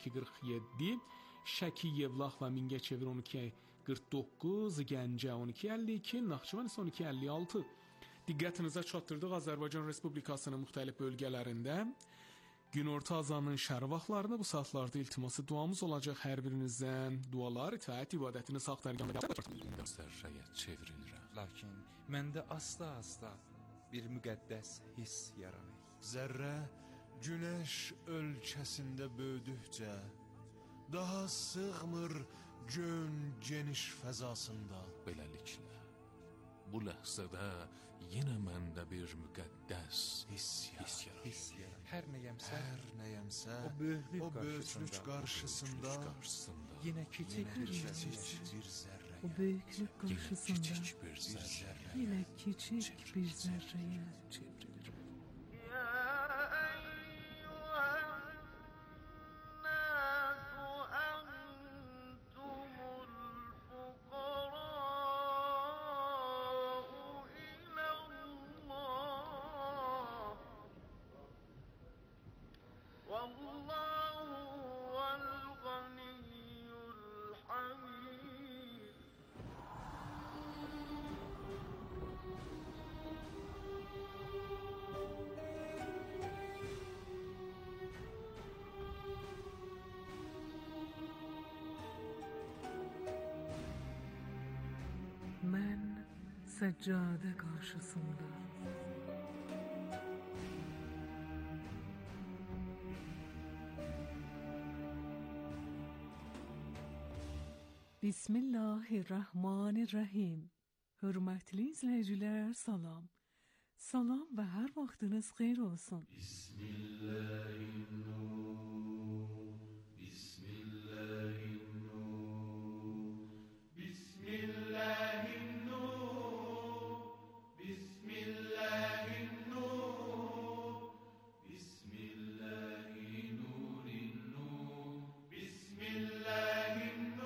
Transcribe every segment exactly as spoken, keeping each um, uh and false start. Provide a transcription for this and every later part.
qırx yeddi, Şəki, Yevlax və Mingəçevir on iki qırx doqquz, Gəncə on iki əlli iki, Naxçıvan isə on iki əlli altı. Diqqətinizə çatdırdıq Azərbaycan Respublikasının müxtəlif bölgələrində günorta azanın şərq vaxtlarında bu saatlarda iltiması duamız olacaq. Hər birinizdən dualar, itaət, ibadətini sağ tərgəmə zərrəyə çevrilirəm. Lakin məndə asta-asta bir müqəddəs hiss yaranır. Zərrə günəş ölkəsində böyüdükcə daha sığmır gön geniş fəzasında. Beləliklə bu ləhzədə yenə məndə bir müqəddəs hiss yaranır. Hər nəyəmsə, Hər nəyəmsə o böyüklük o qarşısında, böyüklük qarşısında, qarşısında yenə kiçik yenə bir kiçik bir zərrəyə, O büyüklük karşısında kiçik bir zərrəyə yine küçük bir zerreye çevrilir. Ben seccade karşısında Bismillahirrahmanirrahim. Hürmetli izleyiciler salam. Salam ve her vaktiniz hayır olsun. Bismillahirrahmanirrahim. Bismillahirrahmanirrahim. Bismillahirrahmanirrahim. Bismillahirrahmanirrahim. Bismillahirrahmanirrahim. Bismillahirrahmanirrahim.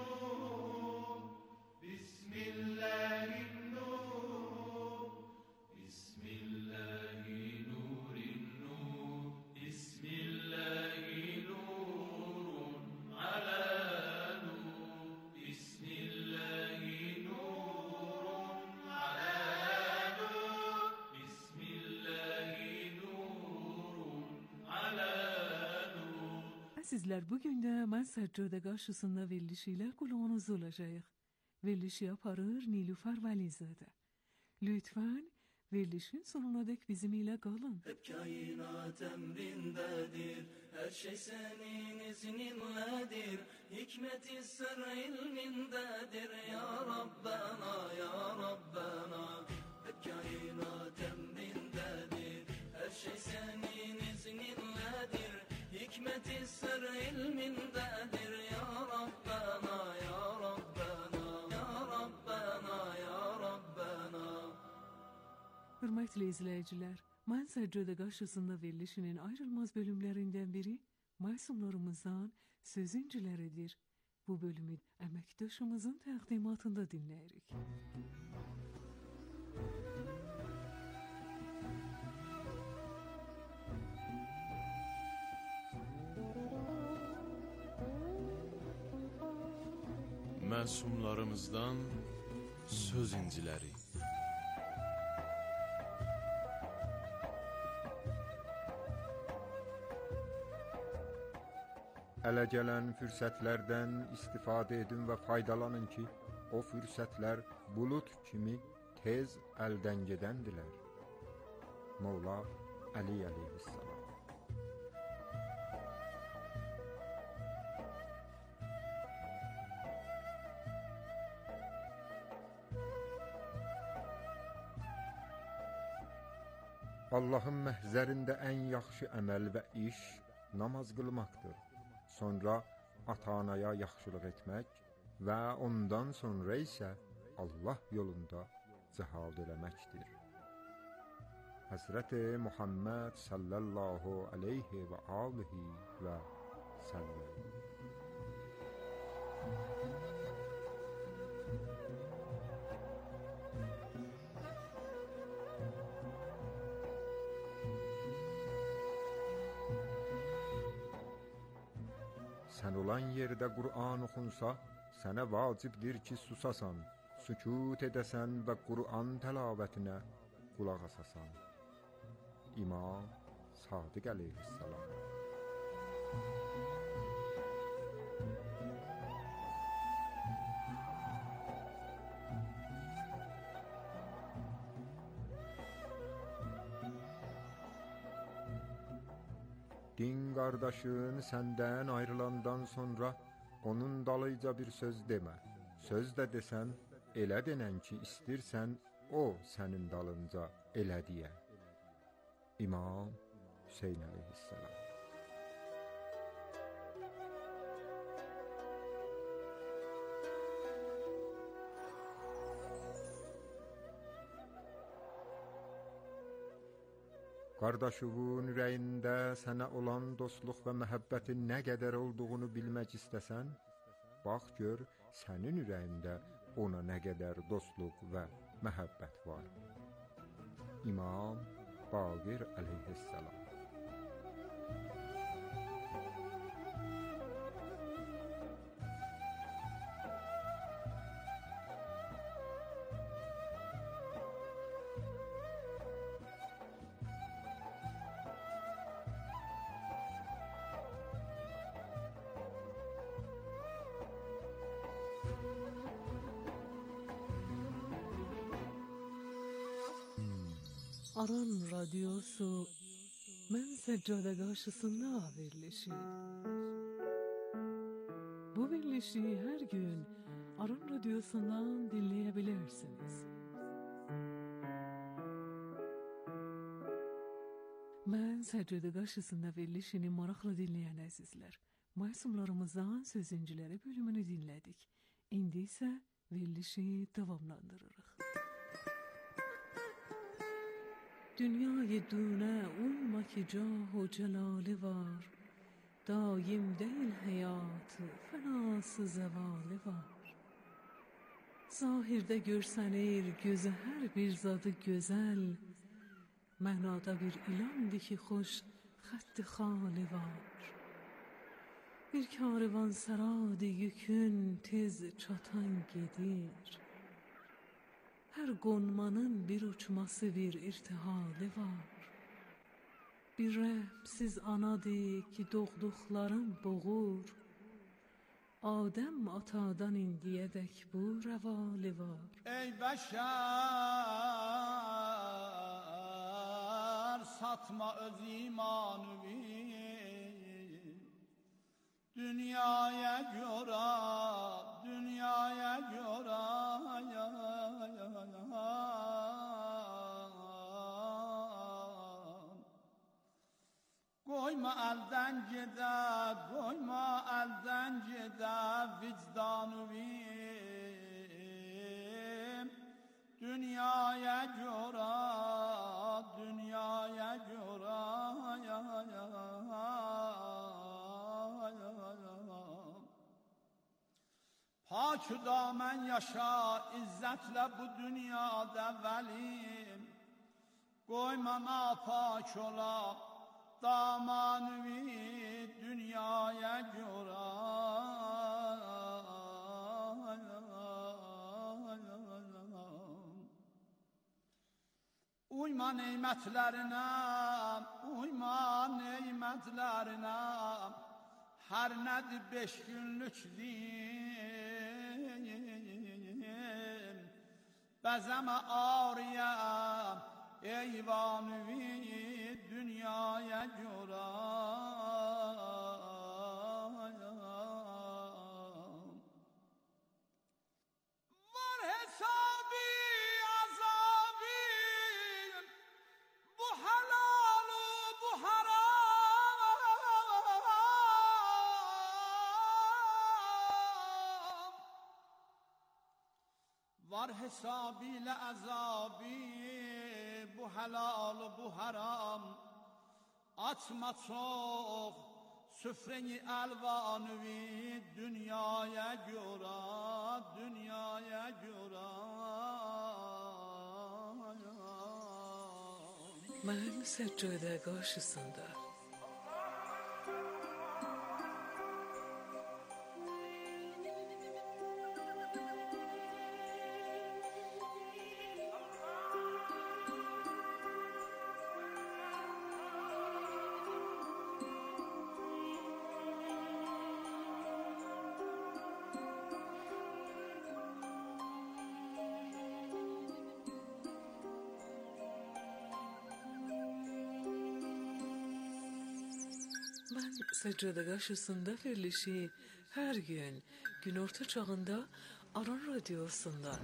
Sizler bugün de ben seccade karşısında verilişiyle kulağınız olacağız. Verilişi yaparır Nilüfer Valizade. Lütfen verilişin sonuna dek bizimle kalın. Hep kainat emrindedir, her şey senin izninledir. Hikmet-i sır ilmindedir ya Rabbena, ya Rabbena. Hep kainat emrindedir, her şey senin izninledir. Hikmet-i sır ilmindedir ya Rabbena, ya Rabbena, ya Rabbena, ya Rabbena. Hürmetli izleyiciler, ben seccade karşısında verilişinin ayrılmaz bölümlerinden biri masumlarımızdan sözüncüleridir. Bu bölümü emektaşımızın təqdimatında dinleyirik. Məsumlarımızdan söz inciləri. Ələ gələn fürsətlərdən istifadə edin və faydalanın ki, o fürsətlər bulut kimi tez əldən gedəndilər. Mevla Əli əleyhissalam. Allahın məhzərində ən yaxşı əməl və iş namaz qılmaqdır. Sonra ata-anaya yaxşılıq etmək və ondan sonra isə Allah yolunda cihad eləməkdir. Həzrəti Muhammed sallallahu aleyhi və alihi və səlləm. Sən olan yerdə Qur'an oxunsa, sənə vacibdir ki, susasan, sükut edəsən və Qur'an təlavetinə qulaq asasan. İmam Sadiq əleyhissalam. Din qardaşın səndən ayrılandan sonra onun dalıca bir söz demə. Söz də desən, elə denən ki, istirsən, o sənin dalınca elə deyə. İmam Hüseyn əleyhissalam. Qardaşının ürəyində sənə olan dostluq və məhəbbətin nə qədər olduğunu bilmək istəsən, bax gör sənin ürəyində ona nə qədər dostluq və məhəbbət var. İmam Baqir əleyhissalam. Aran radyosu mən səccada qarşısında verilişi. Bu verilişi hər gün Aran radyosundan dinləyebilirsiniz. Mən səccada qarşısında verilişini maraqla dinləyən əzizlər, məsumlarımızdan sözüncüləri bölümünü dinlədik. İndi isə verilişi davamlandırırıq. Dünyayı dünə uyma ki cah و celali var, daim değil hayatı fenası zevali var. Zahirdə görsənir gözü hər bir zadı gözəl, mənada bir ilandır ki xoş xətti xali var. Bir karvan saradı yükün tez çatan gedir, her qonmanın bir uçması bir irtihali var. Bir rəhmsiz anadır ki doğduqların boğur, Adəm atadan indiyədək bu rəvali var. Ey bəşər, satma öz imanı, dünyaya görə, dünyaya görə, ya, ya, ya. Qoyma əldən gedə, qoyma əldən gedə vicdanım, dünyaya görə, dünyaya görə, ya, ya, ya, ya. Pak damən yaşa, izzətlə bu dünyada vəlim, qoyma napak ola, damanvi dünyaya görə. Uyma neymətlərinə, uyma neymətlərinə, hər nədir beş günlük din, bəzəmə ağrıya, eyvanvi dünyaya görə. Var hesabı, azabı, bu helalı, bu haram. Var hesabı ile azabı, bu helal, bu haram. Açma çox süfreni elvanvi dünyaya görə, dünyaya görə. Mən səccadə qarşısında Ben Seccade Karşısında verilişi her gün gün orta çağında Aran Radyosu'ndan.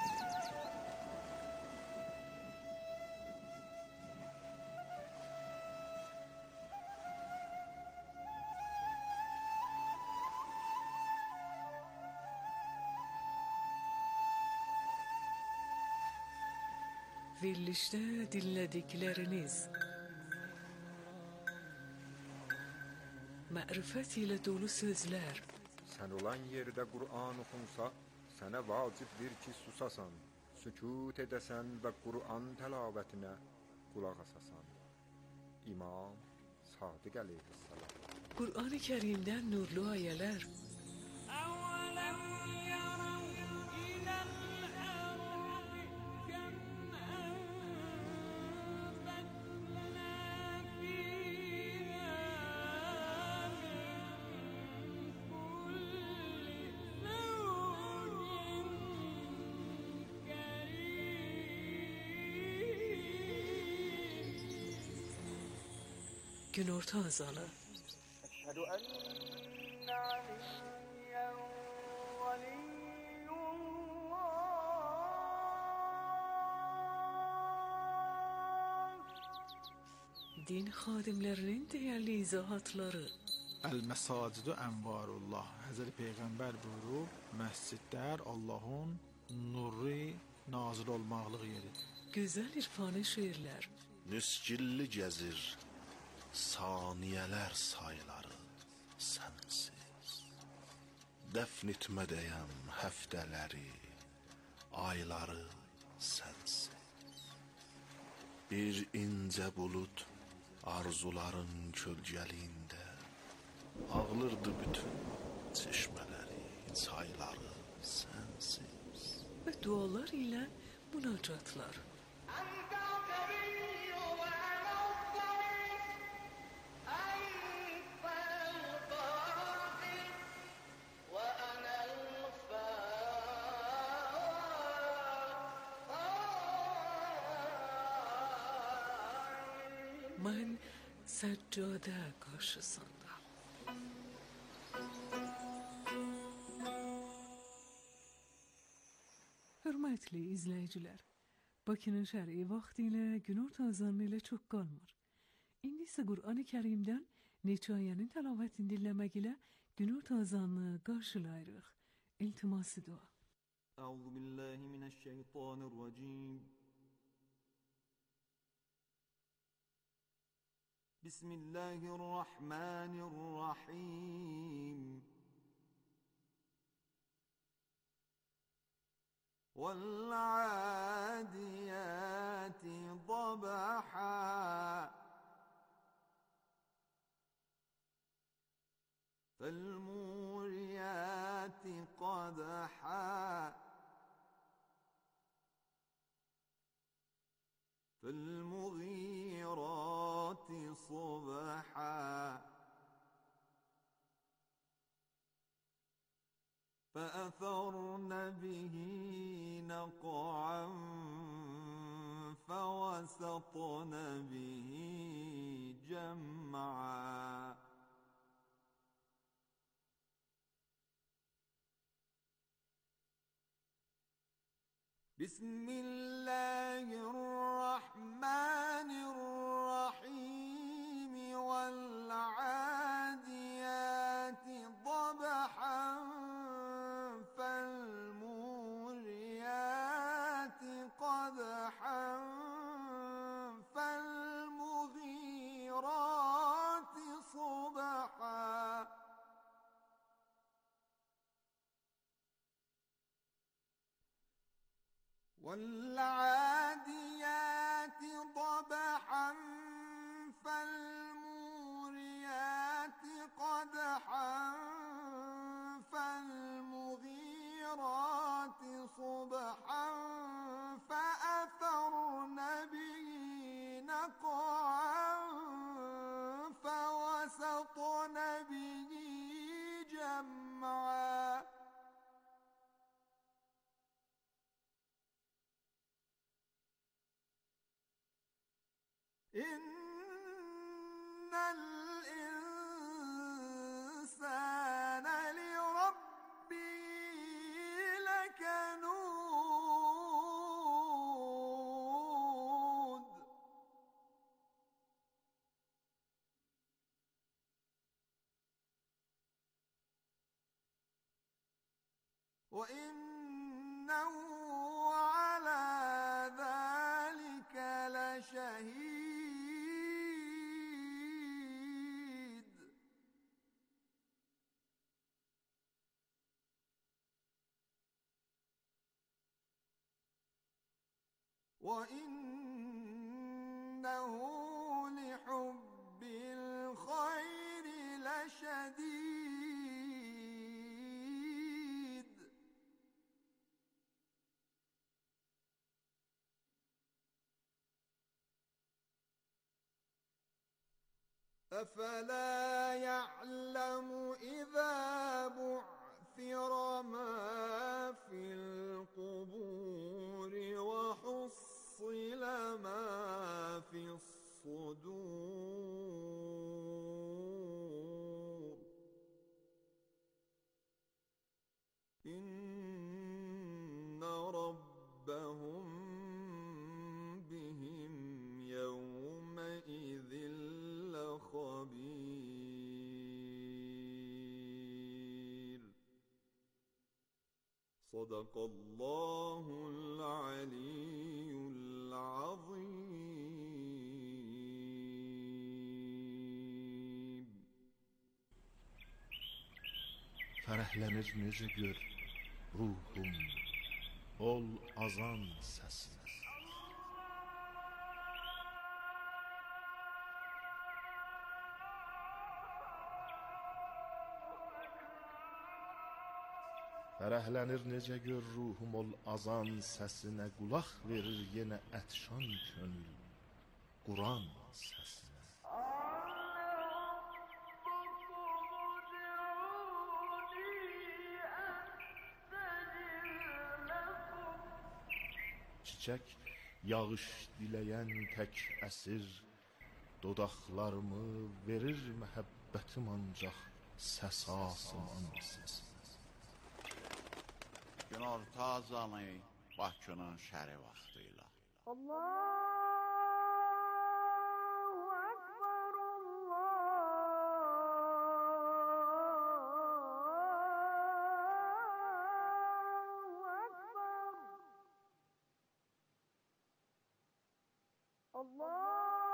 Verilişte dinledikleriniz marifet ile dolu sözler, Sən olan yerdə Qur'an oxunsa, sənə vacibdir ki, susasan, sükut edəsən və Qur'an təlavetinə qulaq asasan. İmam Sadiq əleyhissalam. Kur'an-ı Kerim'den nurlu ayeler, gün orta azalı, أشهد أن عليا ولي الله. din xadimlərinin değerli izahatları, El-Mesacidu Envarullah. Hazreti Peygamber buyurub, məscidlər Allah'ın nurri nazil olmaqlıq yeridir. güzel irfani şiirler, Müskilli gəzir saniyələr sayıları sənsiz. Dəfn etmədəyəm həftələri, ayları sənsiz. Bir incə bulut arzuların kölgəliyində ağlırdı bütün çeşmələri, çayları sənsiz. ve dualar ile münacatlar. أنت الكريم وأنا الضعيف، أنت القادر وأنا الفاعل. Ben Seccade karşısında. Hürmetli izleyiciler, Bakı'nın şer'i vaktiyle gün orta azanı ile çok kalmır. İndi ise Kur'an-ı Kerim'den neçə ayənin təlavetini dinlemek ile gün orta azanını karşılayırıq. İltiması dua. أعوذ بالله من الشيطان الرجيم. بسم الله الرحمن الرحيم. والعاديات ضبحا فالموريات قدحا فالمغيرات صبحا فأثرن به نقعا فوسطن به جمعا بسم الله الرحمن الرحيم. والعاديات ضبحا فالموريات قدحا فالمغيرات صبحا والعاديات ضبحا فالموريات قدحا فالمغيرات صبحا فأثرن به نقعا فوسطن به جمعا إن الإنسان وإنه على ذلك لشهيد وإنه لحب الخير لشديد أفلا يعلم إذا بعثر ما في القبور وحصل ما في الصدور إن ربهم بهم يومئذ لخبير صدق الله العلي العظيم. Fərəhlənir necə gör ruhum ol azan səsinə. Fərəhlənir necə gör ruhum ol azan səsinə, qulaq verir yenə ətşan könül Quran səsinə. Çiçək yağış diləyən tək əsir, dodaqlarımı verir məhəbbətim ancaq səs asman səsinə. Günorta azanı Bakının şəri vaxtı ilə. Allahu Ekber, Allahu Ekber. Allah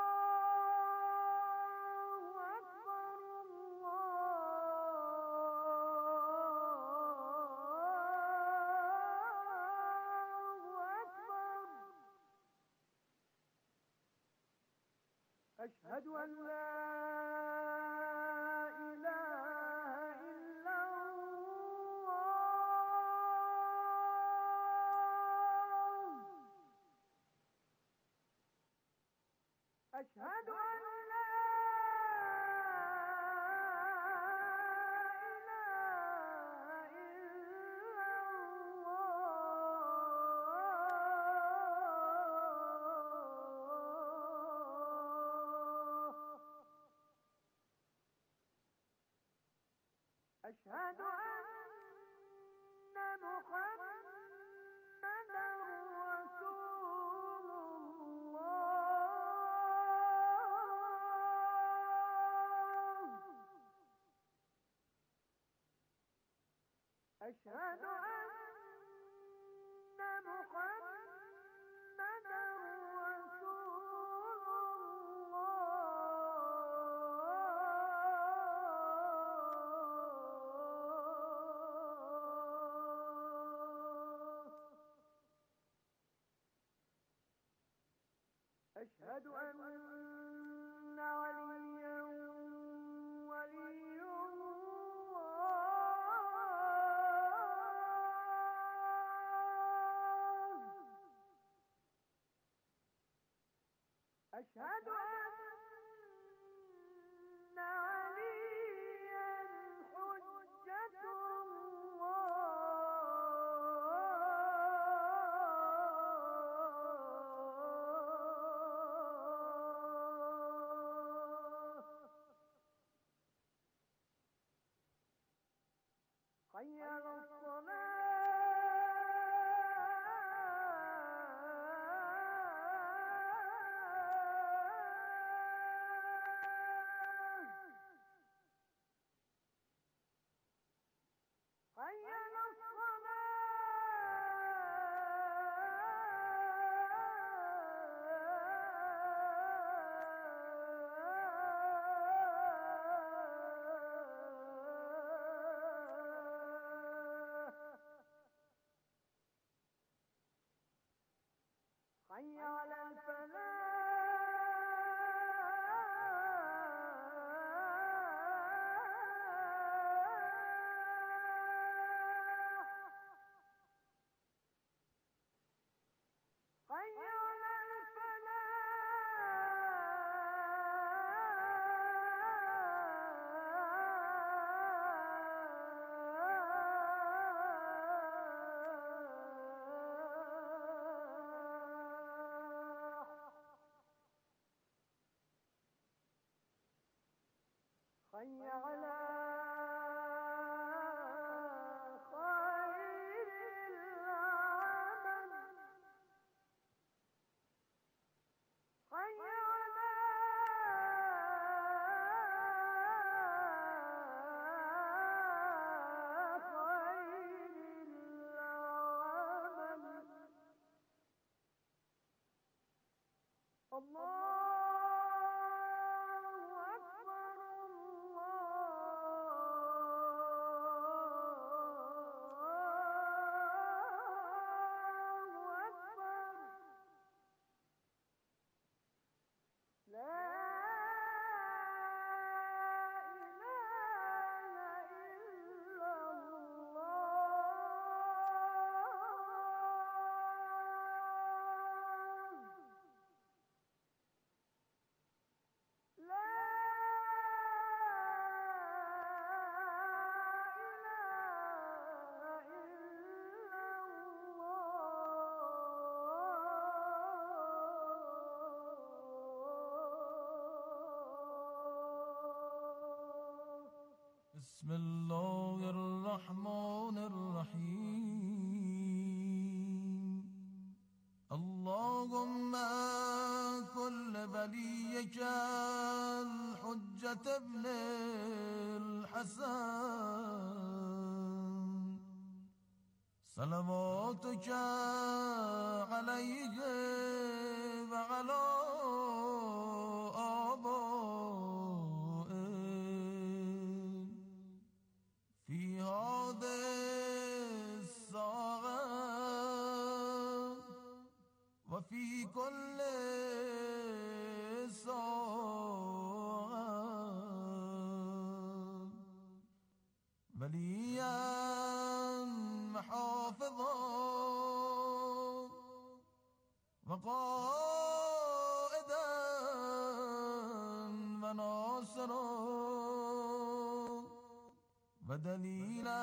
أشهد أن لا إله إلا الله أشهد أن لا إله إلا أشهد أن محمدًا رسول الله أشهد أن محمدًا رسول أشهد أن عليا ولي الله أشهد أن عليا حجة حي على الصلاة حي على الصلاة بسم الله الرحمن الرحيم اللهم كل وليك الحجة ابن الحسن صلواتك عليه وعلى في هذه الساعة وفي كل ساعة وليا محافظا وقائدا وناصرا ودليلا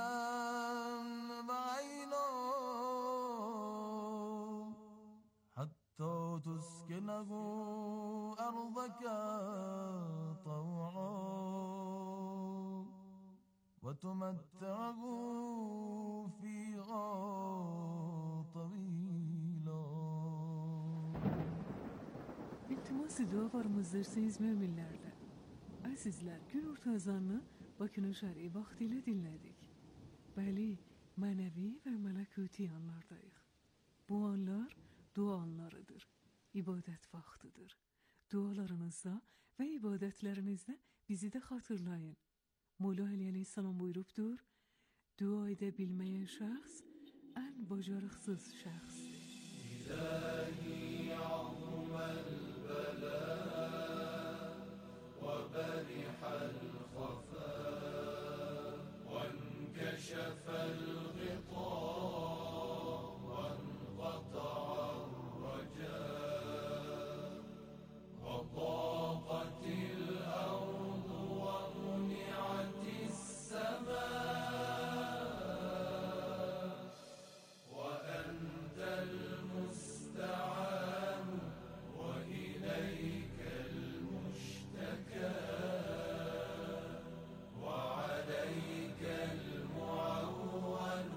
وعينا حتى تسكنه أرضك طوعا وتمتعه فيها طويلا. İltimas dua varımızdırsınız müminlerle. Azizler, gün orta azanını Bakın şer'i vaxtilə dinlədik. Bəli, mənəvi və mələkuti anlardayıq. Bu anlar dua anlarıdır, ibadət vaxtıdır. Dualarınızda və ibadətlərinizdə bizi də xatırlayın. Mola Əli Aleyhisselam buyurubdur, dua edə bilməyən şəxs ən bacarıqsız şəxsdir. İlahi azməl bələ və bərihəl خفاء وانكشف الغطاء وانقطع الرجاء وضاقت الأرض ومنعت السماء وأنت المستعان وإليك المشتكى وعليك المعول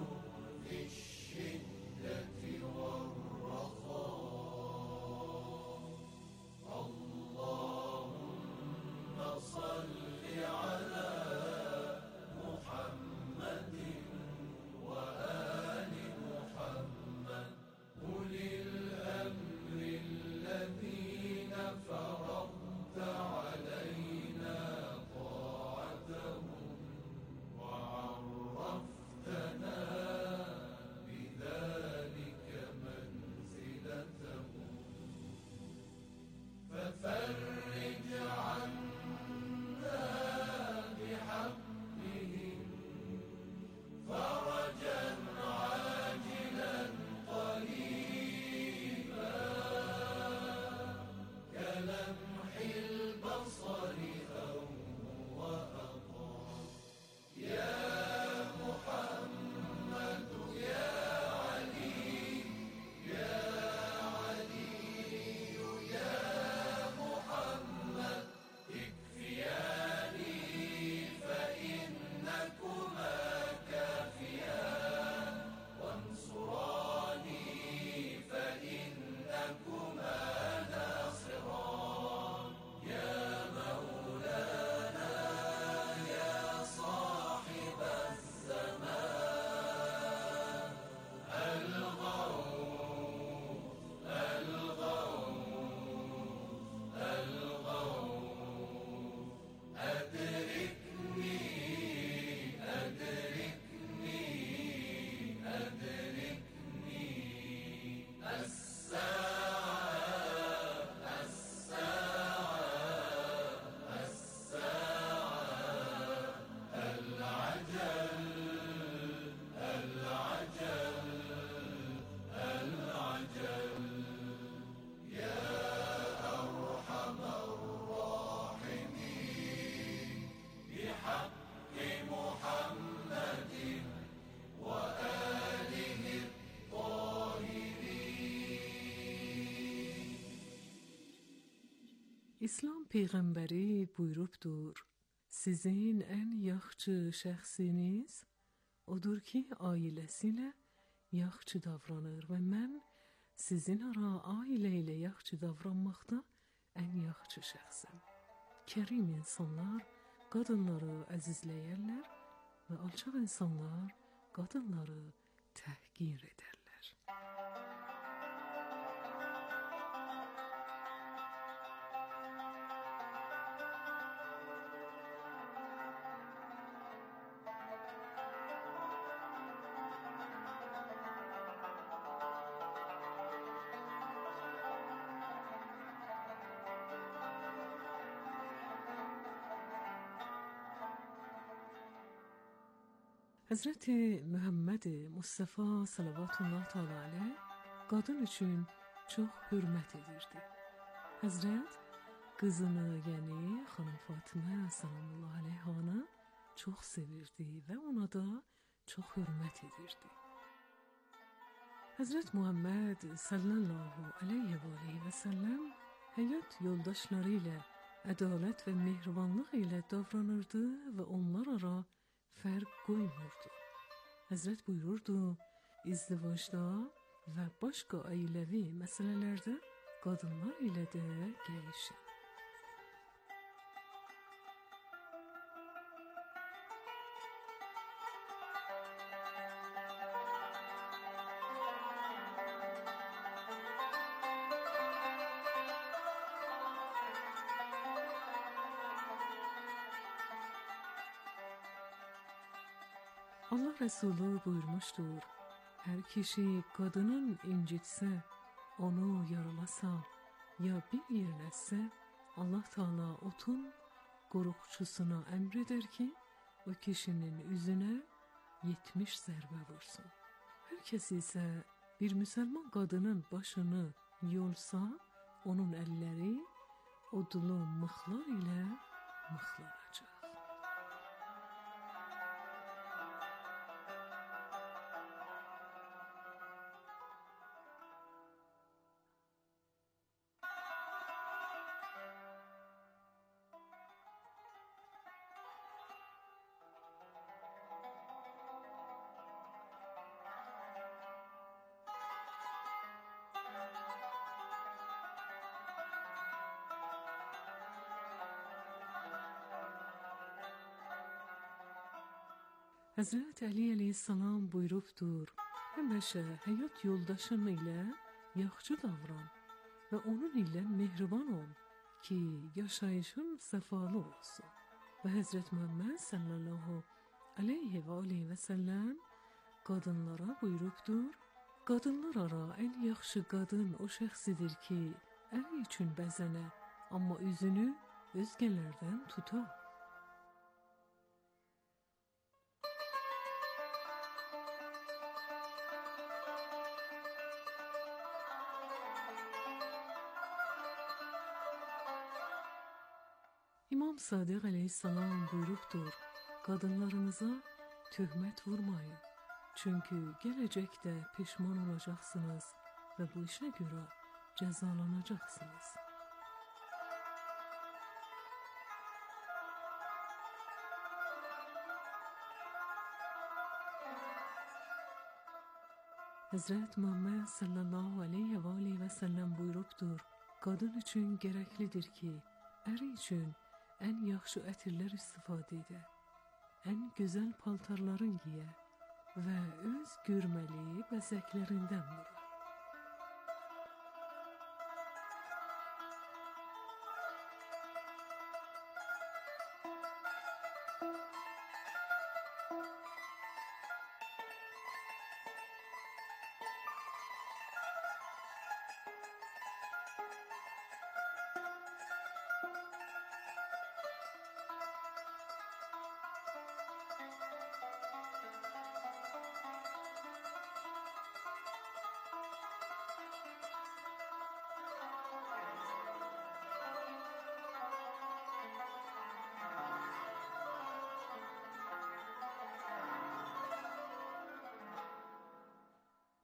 İslam peyğəmbəri buyurubdur: sizin ən yaxşı şəxsiniz odur ki, ailəsi ilə yaxşı davranır və mən sizin ara ailə ilə yaxşı davranmaqda ən yaxşı şəxsəm. Kərim insanlar qadınları əzizləyərlər və alçaq insanlar qadınları təhqir edərlər. Həzrəti Muhammed Mustafa sallallahu teala aleyh qadın üçün çox hörmət edirdi. Həzrət qızını, yəni xanım Fatimə sallallahu aleyhanı çox sevirdi və ona da çox hörmət edirdi. Həzrət Muhammed sallallahu aleyhi və aleyhi və səlləm həyat yoldaşları ilə ədalət və mehribanlıq ilə davranırdı və onlar ara fərq qoymurdu. Həzrət buyururdu, izdivacda və başqa ailəvi məsələlərdə qadınlar ilə də gəyişin. Allah Resulü buyurmuştur, hər kişi qadının incitsə, onu yaralasa, ya bir yerləsə, Allah Teala otun qoruqçusuna əmr edər ki, o kişinin üzünə yetmiş zərbə vursun. Hər kəs isə bir müsəlman qadının başını yolsa, onun əlləri odlu mıxlar ilə mıxlanacaq. Həzrət Əli əleyhissalam buyurubdur, həmişə həyat yoldaşın ilə yaxşı davran və onun ilə mehriban ol ki, yaşayışın səfalı olsun. Və Həzrət Muhammed sallallahu aleyhi və aleyhi və səlləm qadınlara buyurubdur, qadınlar ara ən yaxşı qadın o şəxsidir ki, əri üçün bəzənə, amma üzünü özgələrdən tutar. İmam Sadiq əleyhissalam buyurubdur, qadınlarınıza töhmət vurmayın, çünki gələcəkdə peşman olacaqsınız və bu işə görə cəzalanacaqsınız. Həzrət Muhammed sallallahu aleyhi və aleyhi və səlləm buyurubdur, qadın üçün gərəklidir ki, əri üçün ən yaxşı ətirlər istifadə edə, ən gözəl paltarların giyə və öz görməli bəzəklərindən vura.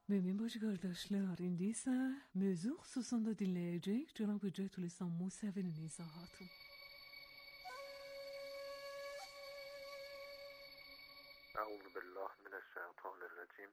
Mümin bacı qardaşlar, indi isə mövzu xüsusunda dinləyəcək Cənab-ı Cəhdülislam Musəvinin izahatı. Əuzu billah minəşşeytanirracim.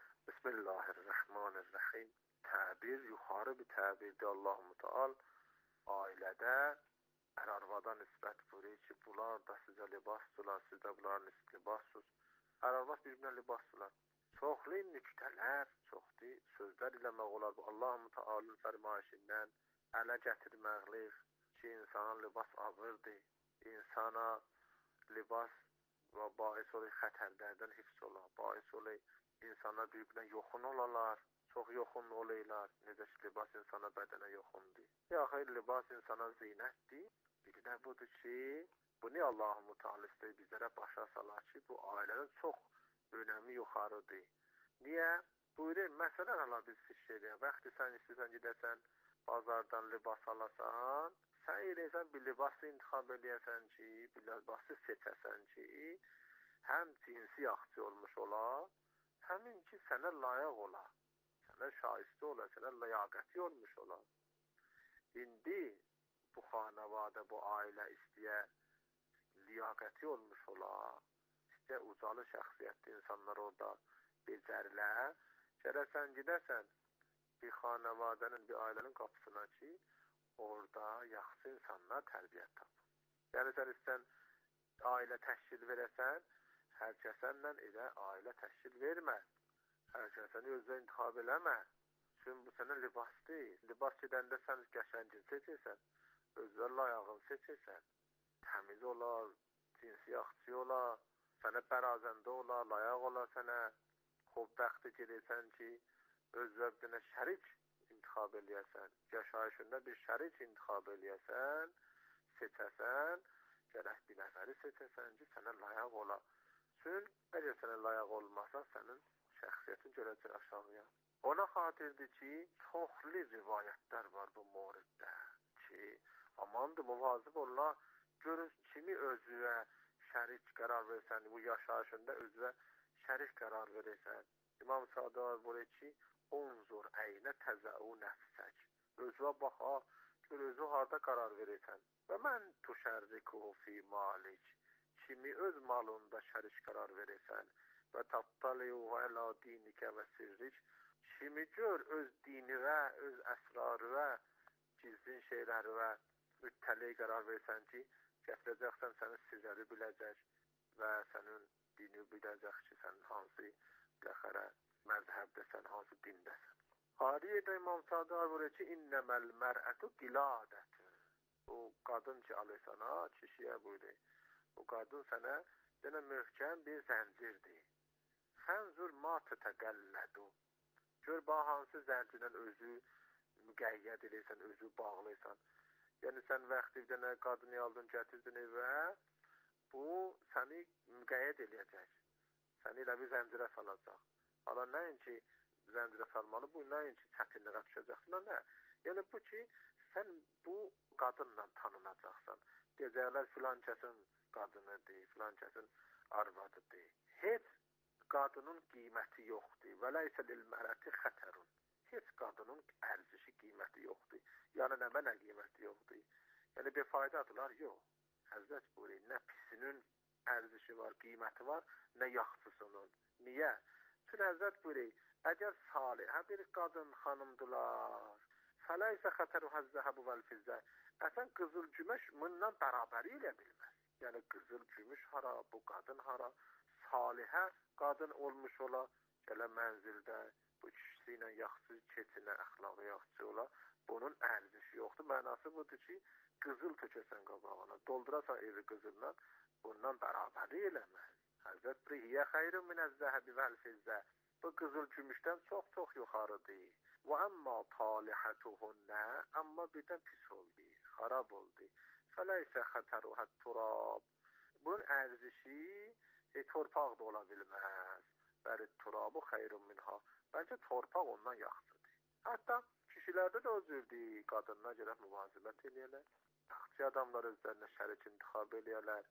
Bismillahirrahmanirrahim. Təbir yuxarı bir təbirdir. Allahu Teala ailədə ər-arvada nisbət buyurur ki, bunlar da sizə libasdırlar, siz də bunların libassınız. Ər-arvad bir-birinə libasdırlar. Çoxlu nüktələr, çoxlu sözlər eləmək olar. Bu Allah-u Teala'nın fərmayişindən ələ gətirməklik ki, insana libas ağırdır. İnsana libas və bahis olur xətərlərdən hifz olar. Bahis olur insanlar bir-birinə yoxun olarlar. Çox yoxun olaylar. Necə ki, libas insana bədənə yoxundur. Ya xeyr, libas insana zinətdir. Bir də budur ki, bunu Allah-u Teala istəyir bizlərə başa salar ki, bu ailənin çox önəmi yuxarıdır. Niyə? Buyurur, məsələn, Allah biz fikir edir. Vaxtı sən istəyirsən gedəsən, bazardan libas alasan, sən eləyəsən bir libası intixab eləyəsən ki, bir libası seçəsən ki, həm cinsi yaxşı olmuş ola, həmin ki, sənə layiq ola, sənə şaistə ola, sənə layaqəti olmuş ola. İndi bu xanəvadə, bu ailə istəyə liyaqəti olmuş ola, ucalı şəxsiyyətli insanlar orada becərilər. Gərəsən gedəsən bir xanəvadənin, bir ailənin qapısına ki, orada yaxşı insanlar tərbiyyət tapır. Yəni sən istən ailə təşkil verəsən, hər kəsənlə elə ailə təşkil vermə. Hər kəsəni özə intixab eləmə. Çünki bu sənə libas deyil. Libas gedəndə sən qəşəngin seçirsən, özə layağın seçirsən. Təmiz olar, cinsi yaxşı olar, sənə bərazəndə olar, layaq olar sənə, xobbəxti gedəsən ki, öz zövqünə şərik intixab eləyəsən, yaşayışında bir şərik intixab eləyəsən, seçəsən, gərək bir nəfəri seçəsən ki, sənə layaq olar. Çünki əgər sənə layaq olmasa, sənin şəxsiyyətin görəcək aşağıya. Ona xatirdir ki, çoxlu rivayətlər var bu moriddə ki, amandır, müvazib olurlar, görün kimi özüyə şərik qərar versən, bu yaşayışında özünə şərik qərar verirsən. İmam Sadar buyurur ki, unzur əynə təzəu nəfsək. Özünə baxa, gör özü harda qərar verirsən. Və mən tuşərrikuhu fi malik. Kimi öz malında şərik qərar verirsən. Və tattaliu əla dinikə və sirrik. Kimi gör öz dini və öz əsrarı və gizlin şeyləri və müttəli qərar versən ki, gətirəcəksən sənin sirləri biləcək və sənin dini biləcək ki, sən hansı ləxərə məzhəbdəsən, hansı dindəsən. Hariyədə İmam Sadar vurur ki, innəməl mərətu qilədətü. Bu qadın ki, alısana, kişiyə buyurur. Bu qadın sənə yenə möhkəm bir zəncirdir. Fənzur ma tətəqəllədu. Gör, bax, hansı zəncirdən özü müqəyyəd edirsən, özü bağlıysan. Yəni, sən vaxtı bir dənə qadını aldın, gətirdin evə, bu səni müqəyyət eləyəcək. Səni elə bir zəncirə salacaq. Hala nəinki zəncirə salmalı, bu nəinki çətinliğə düşəcəksən, nə? Yəni, bu ki, sən bu qadınla tanınacaqsan. Deyəcəklər, filan kəsin qadınıdır, filan kəsin arvadıdır. Heç qadının qiyməti yoxdur. Və ləysə lilmərəti xətərun. Heç qadının ərzişi, qiyməti yoxdur. Yəni, nə mənə qiyməti yoxdur. Yəni, bir faydadılar, yox. Həzrət buyurur, nə pisinin ərzişi var, qiyməti var, nə yaxçısının. Niyə? Çünki Həzrət buyurur, əgər salihə bir qadın xanımdılar, fələysə xətəru həzzəhəbu vəl-fizzə, əsən qızıl gümüş bundan bərabəri ilə bilməz. Yəni, qızıl gümüş hara, bu qadın hara, salihə qadın olmuş ola, gələ mənzildə, bu kişisi ilə yaxşı, keçinə, əxlaqı yaxşı ola, bunun ərzişi yoxdur. Mənası budur ki, qızıl tökəsən qabağına, doldurasan evi qızılla, bundan bərabəri eləməz. Həzrət Brihiyyə xeyrun minəz-zəhəbi vəl-fizzə. Bu qızıl gümüşdən çox-çox yuxarıdır. Və əmmə talihətuhunnə, amma birdən pis oldu, xarab oldu. Fələysə xətəruhət turab. Bunun ərzişi e, torpaq da ola bilməz. Bəli, turabu xeyrun minha. Bəncə torpaq ondan yaxşıdır. Hətta kişilərdə də o cürdür, qadınına görə müvazibət eləyərlər. Yaxşı adamlar özlərinə şərik intixab eləyərlər,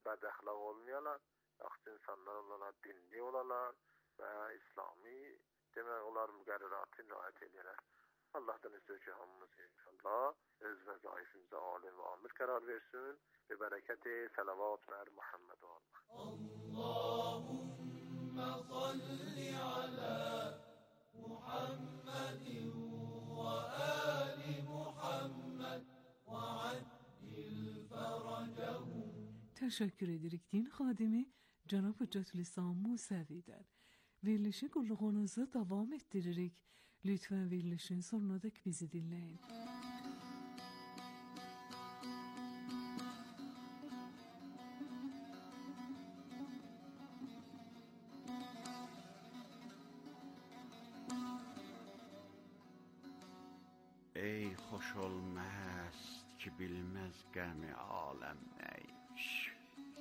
bədəxlaq olmayalar, yaxşı insanlar olarlar, dinli olarlar və İslami demək olar müqərrəratın riayət edərlər. Allah'tan istiyor ki hamımız inşallah öz vəzaifimizə alim və amir qərar versin və bərəkəti salavat və Muhammed olma. Allahümme salli ala Muhammedin və ali Muhammed və addil feracehum. Təşəkkür edirik din xadimi Cənab Hüccətülislam Musavidən. Verilişi qulluğunuza davam ettiririk. Lütfen verilişin sonuna dek bizi dinleyin. Ey hoş olmaz ki bilmez gemi alem neymiş.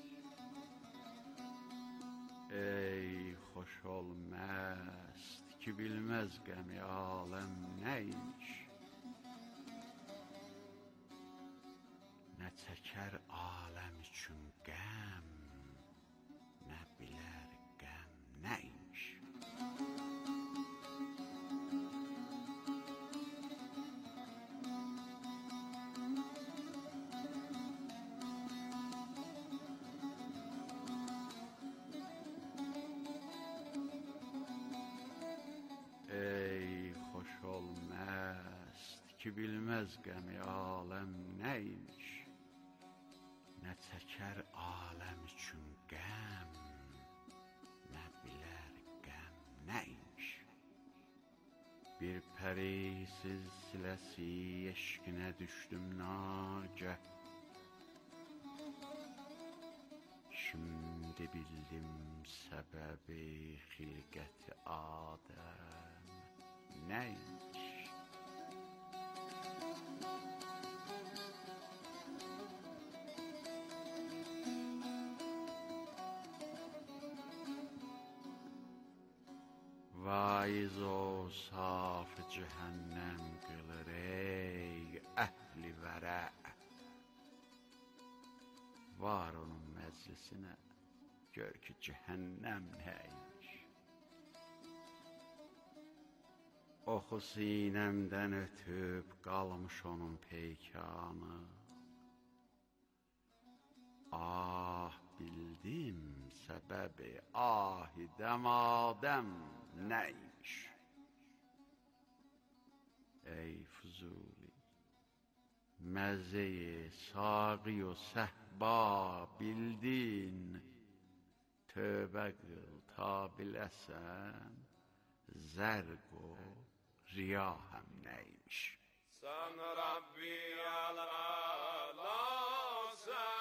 Ey hoş olmaz ki bilmez gemi alem neymiş. Ne çeker alem için gem, ne biler gem neymiş. Ki bilmez gemi alem neymiş. Ne çeker alem için gem, ne biler gem neymiş. Bir peri silsilesi eşkine düştüm nagah. Şimdi bildim sebebi hilgeti Adem neymiş. Vaiz o saf cehennem kılır ey ehli vere. Var onun meclisine gör ki cehennem neymiş. Oxu sinemden ötüb qalmış onun peykanı. Ah bildim səbəbi ahi dəmadəm neymiş. Ey Fuzuli, məzəyi, saqi o səhba bildin, tövbə qıl ta biləsən, zərq o riyahəm neymiş. Sən Rabbi alasən,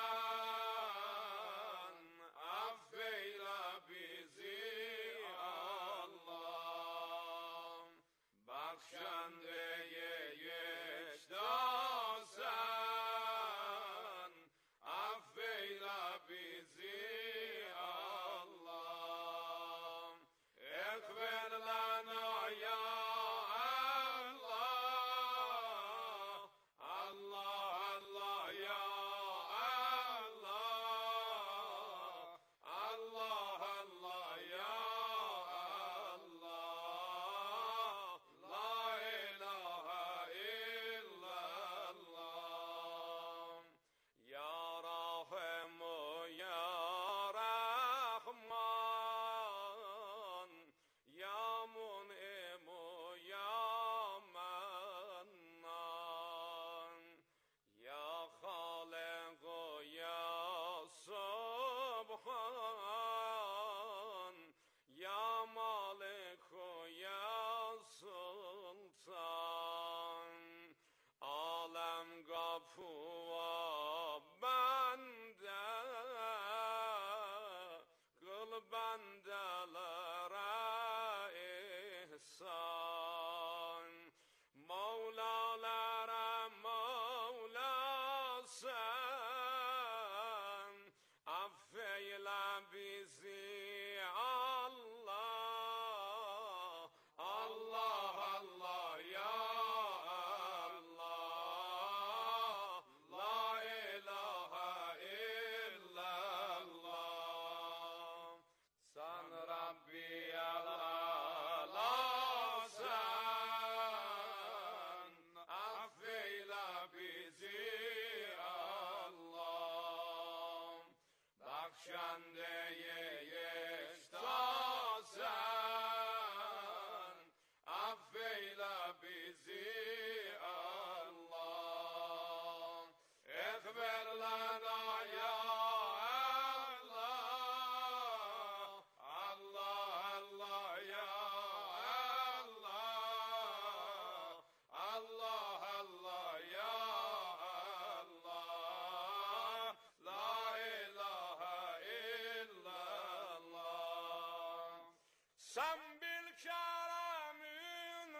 Sen bil keremin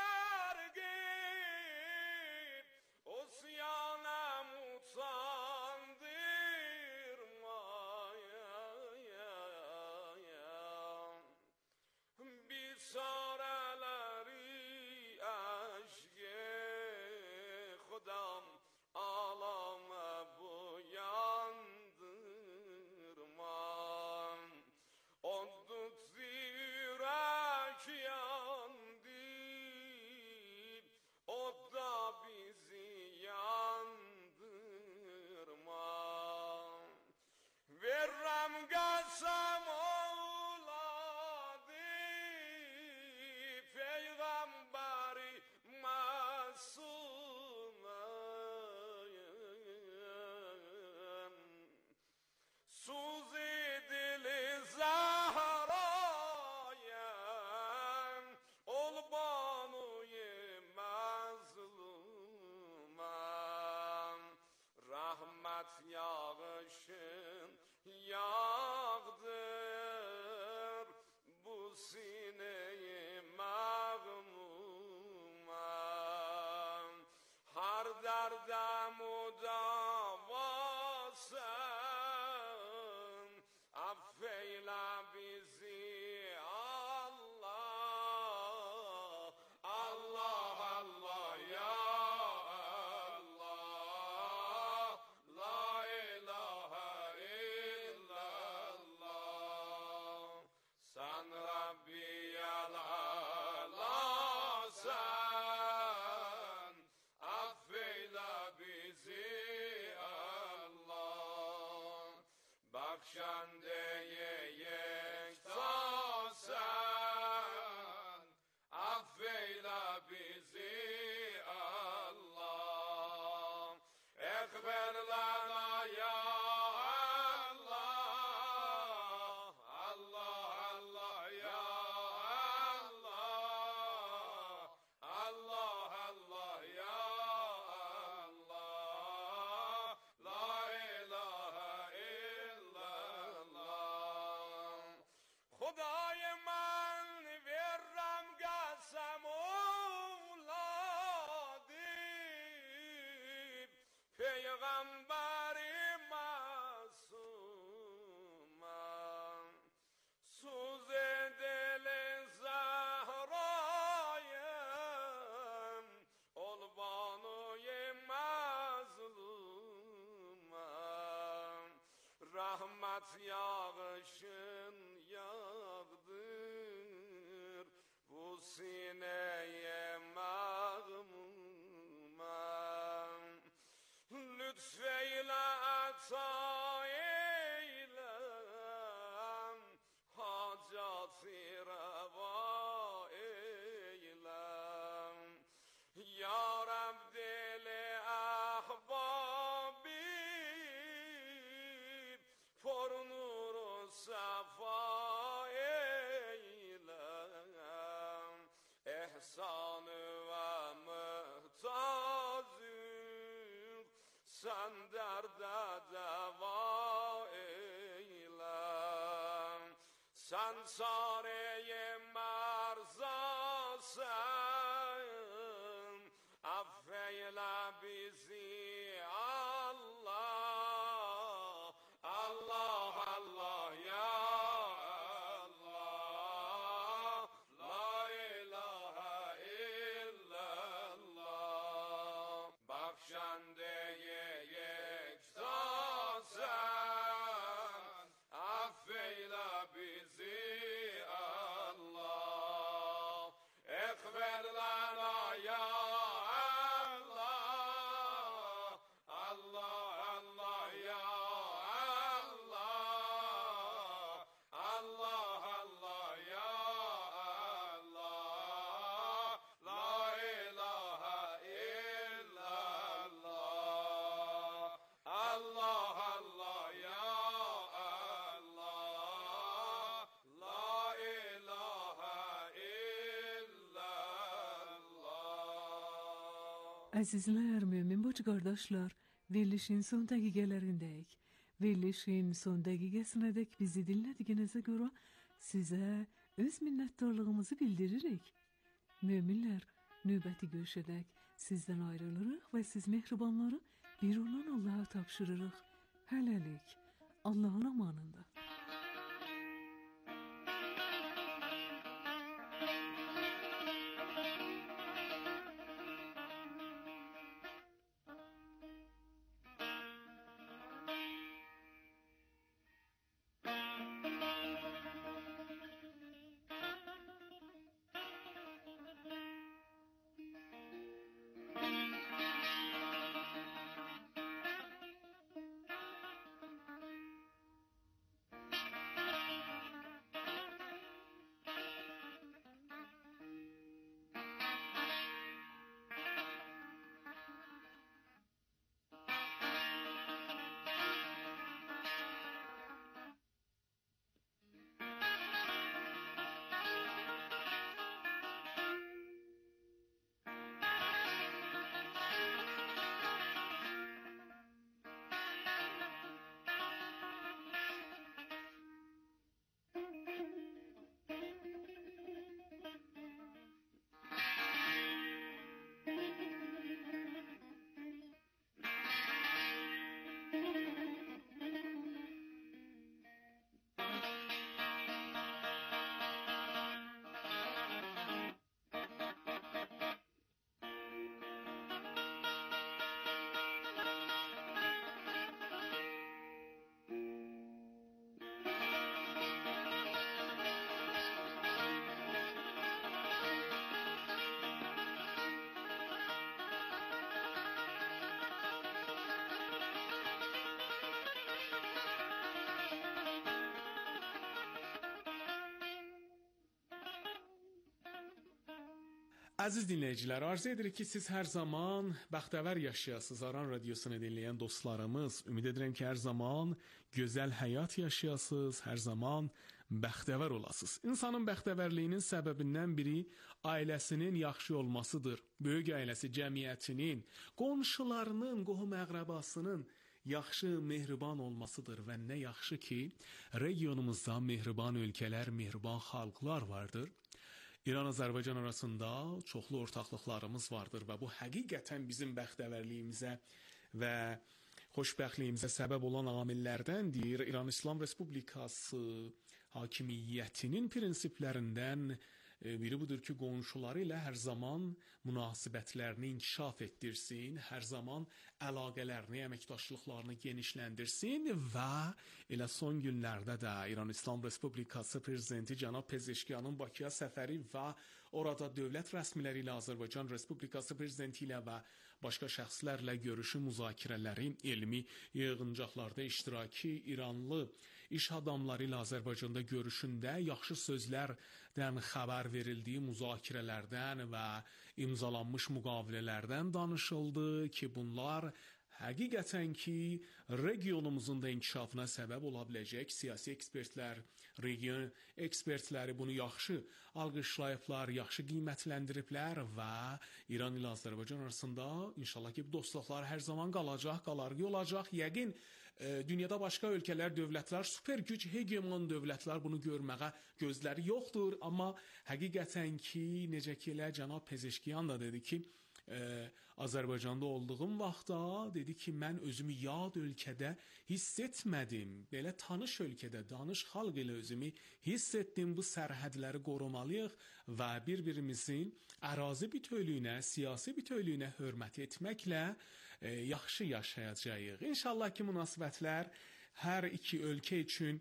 gargib, osyanam utandırmaya. Bir sareleri aşke Khudam alama boyandırma. Ondut zirek yandı, o da bizi yandırma. Verrem gelsem oğladı, peygamberi masumum. Suzi dili zahrayem, ol banuye mazlumam. Rahmet yağışın yağdır bu sineyi mağmumam. Har derdem udavasın, affeyle bizi Allah. Allah Allah ya Allah, la ilahe illallah. Sen Rabbiyel Alâsen, affeyle bizi Allah. Bakşandeye yektasen, affeyle bizi Allah. Ekber lana ya Allah, Allah Allah ya Allah, Allah Allah ya Allah, la ilahe illallah. Khudai man verram qasam oladib, peygamberi masumam. Suze dili zahrayem, ol banuye mazlumam. Rahmet yağışın yağdır bu sineye mağmumam. Lütfeyle ata eyle, hacatı reva eyle. Ya Rab dili ahbabi, for nuru safa eyle. İhsanı ve muhtacım, sen derde deva eyle. Sen sareye marzasın, affeyle bizi Allah. Allah Allah ya Allah, la ilahe illallah. Bakşandeye yektasen, affeyle bizi Allah. Ekber lana ya Allah, Allah Allah ya Allah, Allah Allah ya Allah, la ilahe illallah. Allah Allah ya Allah, la ilahe illallah. Azizler, mümin bacı kardeşler, verilişin son dakiqalarındayıq. Verilişin son daqiqasına dek bizi dinlədiyinizə görə sizə öz minnətdarlığımızı bildiririk. Möminlər, növbəti görüşədək sizdən ayrılırıq və siz mehribanları bir olan Allaha tapşırırıq. Hələlik, Allahın amanında. Əziz dinləyicilər, arzu edirik ki, siz hər zaman bəxtəvər yaşayasınız. Aran Radiosunu dinləyən dostlarımız, ümid edirəm ki, hər zaman gözəl həyat yaşayasınız, hər zaman bəxtəvər olasınız. İnsanın bəxtəvərliyinin səbəbindən biri ailəsinin yaxşı olmasıdır. Böyük ailəsi, cəmiyyətinin, qonşularının, qohum-əqrəbasının yaxşı, mehriban olmasıdır və nə yaxşı ki, regionumuzda mehriban ölkələr, mehriban xalqlar vardır. İran-Azərbaycan arasında çoxlu ortaqlıqlarımız vardır və bu həqiqətən bizim bəxtəvərliyimizə və xoşbəxtliyimizə səbəb olan amillərdəndir. İran İslam Respublikası hakimiyyətinin prinsiplərindən biri budur ki, qonşuları ilə hər zaman münasibətlərini inkişaf etdirsin, hər zaman əlaqələrini, əməkdaşlıqlarını genişləndirsin və elə son günlərdə də İran İslam Respublikası prezidenti cənab Pezeşkiyanın Bakıya səfəri və orada dövlət rəsmiləri ilə, Azərbaycan Respublikası prezidenti ilə və başqa şəxslərlə görüşü, müzakirələri, elmi yığıncaqlarda iştiraki, İranlı iş adamları ilə Azərbaycanda görüşündə yaxşı sözlərdən xəbər verildiyi müzakirələrdən və imzalanmış müqavilələrdən danışıldı ki, bunlar həqiqətən ki, regionumuzun da inkişafına səbəb ola biləcək. Siyasi ekspertlər, region ekspertləri bunu yaxşı alqışlayıblar, yaxşı qiymətləndiriblər və İran ilə Azərbaycan arasında inşallah ki, bu dostluqlar hər zaman qalacaq, qalarğı olacaq. Yəqin e, dünyada başqa ölkələr, dövlətlər, super güc, hegemon dövlətlər bunu görməyə gözləri yoxdur. Amma həqiqətən ki, necə ki elə cənab Pezeşkiyan da dedi ki, Ee, Azərbaycanda olduğum vaxtda dedi ki, mən özümü yad ölkədə hiss etmədim. Belə tanış ölkədə, danış xalq ilə özümü hiss etdim. Bu sərhədləri qorumalıyıq və bir-birimizin ərazi bütövlüyünə, siyasi bütövlüyünə hörmət etməklə e, yaxşı yaşayacağıq. İnşallah ki, münasibətlər hər iki ölkə üçün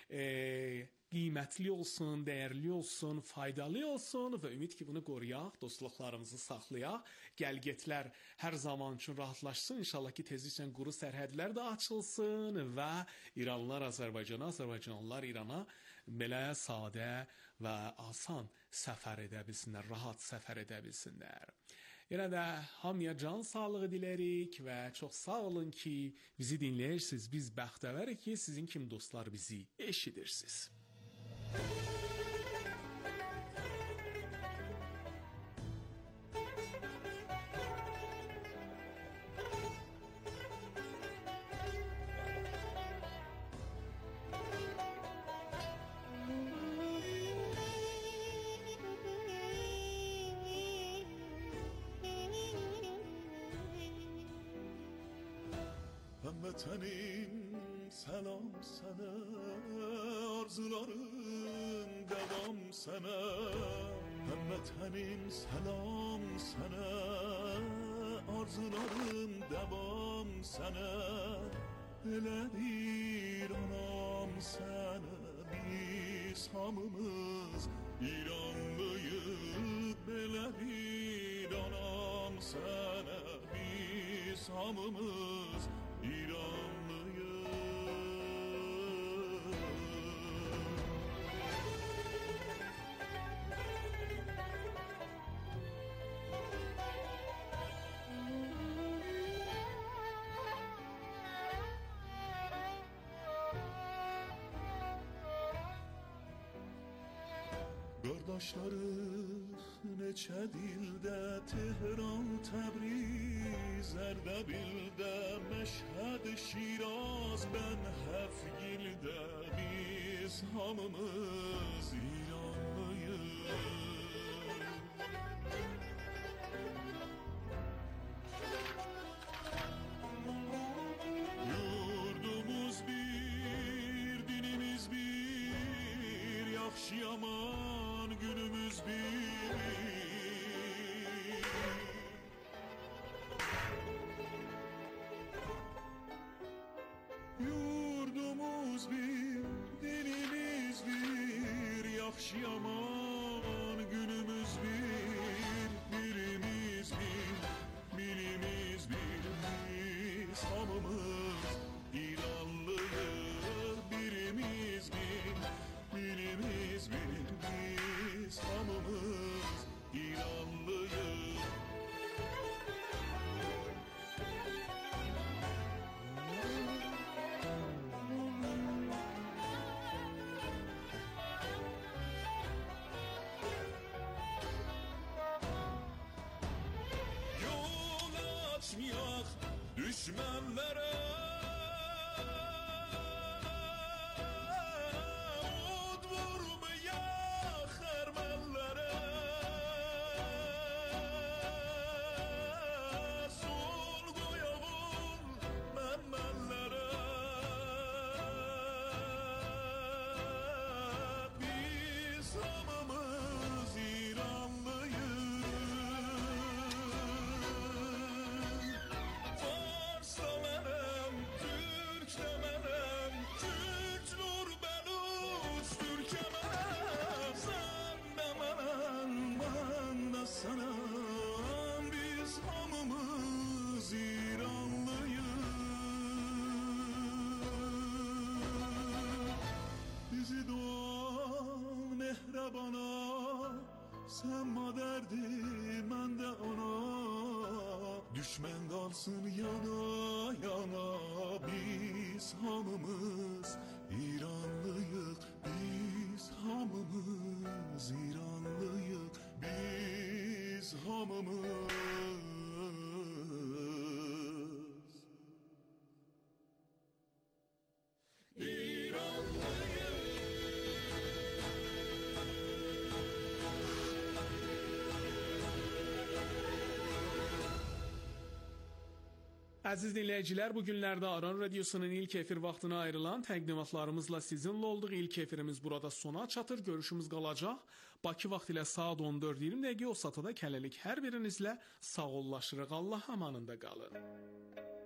e, qiymətli olsun, dəyərli olsun, faydalı olsun və ümid ki, bunu qoruyaq, dostluqlarımızı saxlayaq, gəlgetlər hər zaman üçün rahatlaşsın. İnşallah ki, tezliklə quru sərhədlər də açılsın və İranlılar Azərbaycana, Azərbaycanlılar İrana belə sadə və asan səfər edə bilsinlər, rahat səfər edə bilsinlər. Yenə də hamıya can sağlığı dilərik və çox sağ olun ki, bizi dinləyirsiniz. Biz bəxtəvərik ki, sizin kimi dostlar bizi eşidirsiniz. Həmvətənim səlam sənə, arzularım devam sənə. Həmvətənim səlam sənə, arzularım devam sənə. Elədir anam sənə, biz hamımız İranlıyıq. Belədir anam sənə, biz hamımız İranlıyıq. Qardaşlarıq neçə dildə, Tehran, Təbriz, Ərdəbildə, Məşhəd, Şiraz, Bən, Həfgildə, biz hamımız İranlıyıq. Yurdumuz bir, dinimiz bir, yaxşı yaman günümüz bir. Yurdumuz bir, dinimiz bir, yaxşı yaman günümüz bir. Birimiz bir, milimiz bir, biz hamımız İranlıyıq. Birimiz bir, milimiz bir, biz hamımız İranlıyıq. Yol açmayaq düşmənlərə, od vurmayaq ermənlərə. Sol qoyağın məmmənlərə, biz hamımız İranlıyıq. Fars da mənəm, Türk də mənəm, Türk nur bəluç Türkəmənəm. Sən də mənəm, mən də sənəm, biz hamımız İranlıyıq. Bizi doğan mehrabana, sen maderdi, mən də ona. Düşmən qalsın yana yana, biz hamımız İranlıyıq. Biz hamımız İranlıyıq. Biz hamımız Əziz dinləyicilər, bu günlərdə Aran Radiosunun ilk efir vaxtına ayrılan təqdimatlarımızla sizinlə olduq. İlk efirimiz burada sona çatır. Görüşümüz qalacaq. Bakı vaxtı ilə saat on dörd iyirmi dəqiqə o saata da kələlik hər birinizlə sağollaşırıq. Allah amanında qalın.